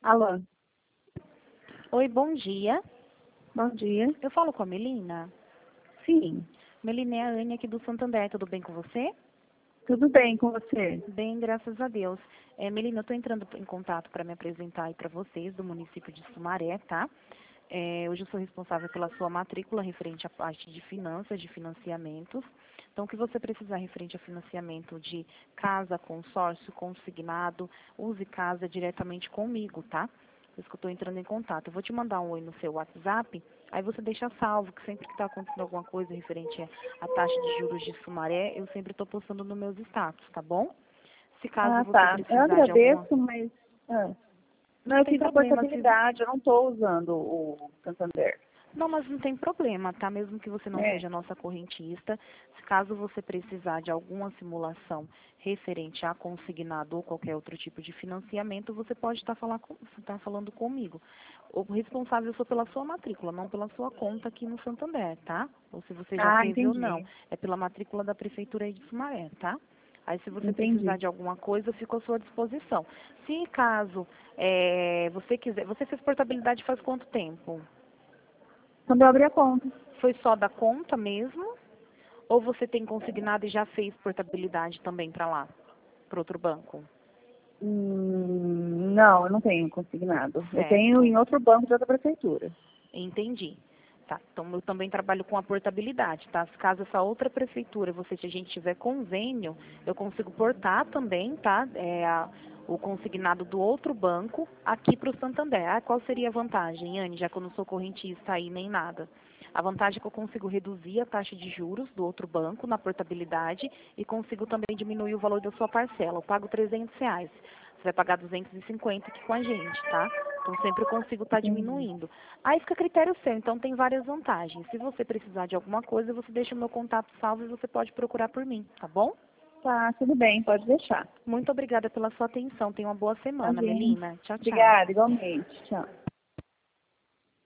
Alô, Oi, bom dia. bom dia. Eu falo com a Melina. Sim, Melina, é a Anne aqui do Santander. Tudo bem com você? tudo bem com você? Bem, graças a Deus. Melina, eu estou entrando em contato para me apresentar aí para vocês do município de Sumaré, tá? Hoje eu sou responsável pela sua matrícula referente à parte de finanças, de financiamentos. Então, o que você precisar referente a financiamento de casa, consórcio, consignado, use casa diretamente comigo, tá? Por isso que eu estou entrando em contato. Eu vou te mandar um oi no seu WhatsApp, aí você deixa salvo, que sempre que está acontecendo alguma coisa referente à taxa de juros de Sumaré, eu sempre estou postando nos meus status, tá bom? Se caso Ah, você tá. Eu precisar de alguma... agradeço, mas não, Não eu tem fiz a problema, se... portabilidade, eu não estou usando o Santander. Não, mas não tem problema, tá? Mesmo que você não É. seja nossa correntista, se caso você precisar de alguma simulação referente a consignado ou qualquer outro tipo de financiamento, você pode estar falando comigo. O responsável eu sou pela sua matrícula, não pela sua conta aqui no Santander, tá? Ou se você já Ah, teve ou não. entendi. É pela matrícula da Prefeitura aí de Sumaré, tá? Aí, se você precisar Entendi. de alguma coisa, eu fico à sua disposição. Se caso você quiser... Você fez portabilidade faz quanto tempo? Quando eu abri a conta. Foi só da conta mesmo? Ou você tem consignado e já fez portabilidade também para lá, para outro banco? Não, eu não tenho consignado. Eu tenho Certo, em outro banco de outra prefeitura. entendi. Tá, então eu também trabalho com a portabilidade, tá? Se caso essa outra prefeitura, se a gente tiver convênio, eu consigo portar também, tá? O consignado do outro banco aqui para o Santander. Ah, qual seria a vantagem, Anne, já que eu não sou correntista aí nem nada? A vantagem é que eu consigo reduzir a taxa de juros do outro banco na portabilidade e consigo também diminuir o valor da sua parcela. Eu pago R$ 300. Você vai pagar 250 aqui com a gente, tá? Então sempre eu consigo estar Entendi. diminuindo. Aí fica a critério seu, então tem várias vantagens. Se você precisar de alguma coisa, você deixa o meu contato salvo e você pode procurar por mim, tá bom? Tá, tudo bem, pode deixar. Muito obrigada pela sua atenção. Tenha uma boa semana, Imagina. Melina. Tchau, tchau. Obrigada, igualmente. Tchau.